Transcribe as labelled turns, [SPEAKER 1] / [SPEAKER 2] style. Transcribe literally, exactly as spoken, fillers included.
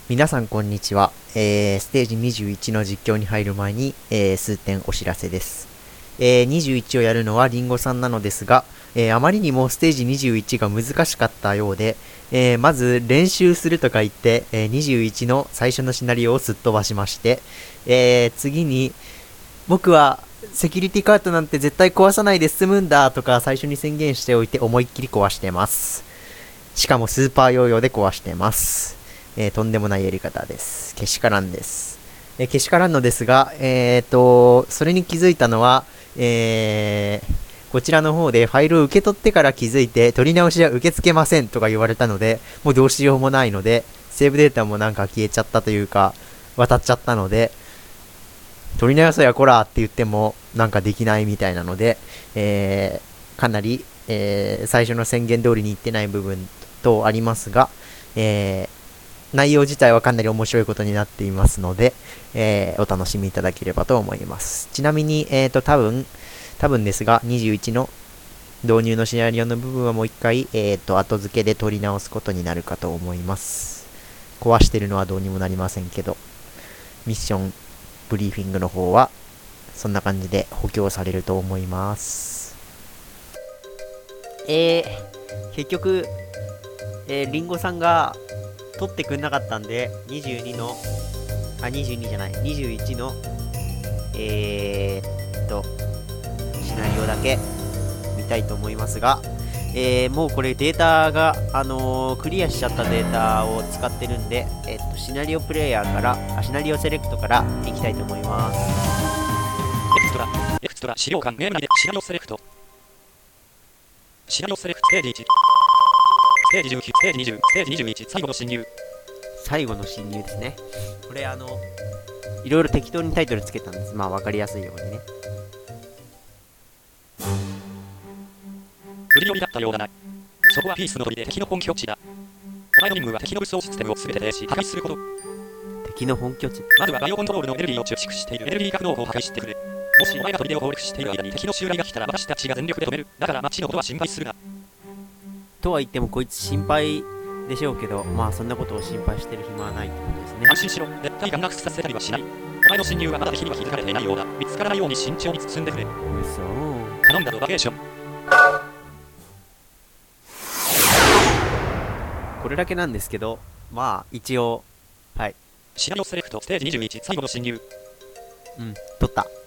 [SPEAKER 1] 皆さんこんにちは、えー、ステージにじゅういちの実況に入る前に、えー、数点お知らせです、えー、にじゅういちをやるのはリンゴさんなのですが、えー、あまりにもステージにじゅういちが難しかったようで、えー、まず練習するとか言って、えー、にじゅういちの最初のシナリオをすっ飛ばしまして、えー、次に僕はセキュリティカートなんて絶対壊さないで済むんだとか最初に宣言しておいて思いっきり壊してます。しかもスーパーヨーヨーで壊してます。えー、とんでもないやり方です。けしからんです。えー、けしからんのですが、えーと、それに気づいたのは、えー、こちらの方でファイルを受け取ってから気づいて、取り直しは受け付けませんとか言われたので、もうどうしようもないので、セーブデータもなんか消えちゃったというか、渡っちゃったので、取り直せやこらって言ってもなんかできないみたいなので、えー、かなり、えー、最初の宣言通りに言ってない部分とありますが、えー、内容自体はかなり面白いことになっていますので、えー、お楽しみいただければと思います。ちなみに、えーと、多分、多分ですが、にじゅういちの導入のシナリオの部分はもう一回、えーと、後付けで取り直すことになるかと思います。壊してるのはどうにもなりませんけど、ミッション、ブリーフィングの方は、そんな感じで補強されると思います。えー、結局、えー、リンゴさんが、取ってくんなかったんで、にじゅうにの、あ、にじゅうにじゃない、にじゅういちの、えーっと、シナリオだけ見たいと思いますが、えー、もうこれデータが、あのー、クリアしちゃったデータを使ってるんで、えーっと、シナリオプレイヤーから、あ、シナリオセレクトからいきたいと思います。
[SPEAKER 2] エクストラ、エクストラ、資料館、メール内でシナリオセレクト。シナリオセレクト、ステージいち。ステージじゅうきゅう、ステージにじゅう、ステージにじゅういち、最後の侵入。
[SPEAKER 1] 最後の侵入ですね。これあの、いろいろ適当にタイトルつけたんです。まあわかりやすいようにね。
[SPEAKER 2] 売り寄りだったようだな。そこはピースの鳥で敵の本拠地だ。お前の任務は敵の武装システムを全て停止、破壊すること。
[SPEAKER 1] 敵の本拠地。
[SPEAKER 2] まずはバイオコントロールのエネルギーを蓄積しているエネルギー格納庫を破壊してくれ。もしお前が砦を攻略している間に敵の襲来が来たら私たちが全力で止める。だから街のことは心配するな。
[SPEAKER 1] とは言ってもこいつ心配でしょうけど、まあそんなことを心配してる暇はないってことですね。
[SPEAKER 2] 安心しろ。絶対ガンガクさせたりはしない。お前の侵入はまだ敵には気づかれていないようだ。見つからないように慎重に進んでくれ。
[SPEAKER 1] うそ
[SPEAKER 2] 頼んだぞバケーション。
[SPEAKER 1] これだけなんですけど、まあ一応、はい。
[SPEAKER 2] シナリオセレクト、ステージにじゅういち、最後の侵入。
[SPEAKER 1] うん、取った。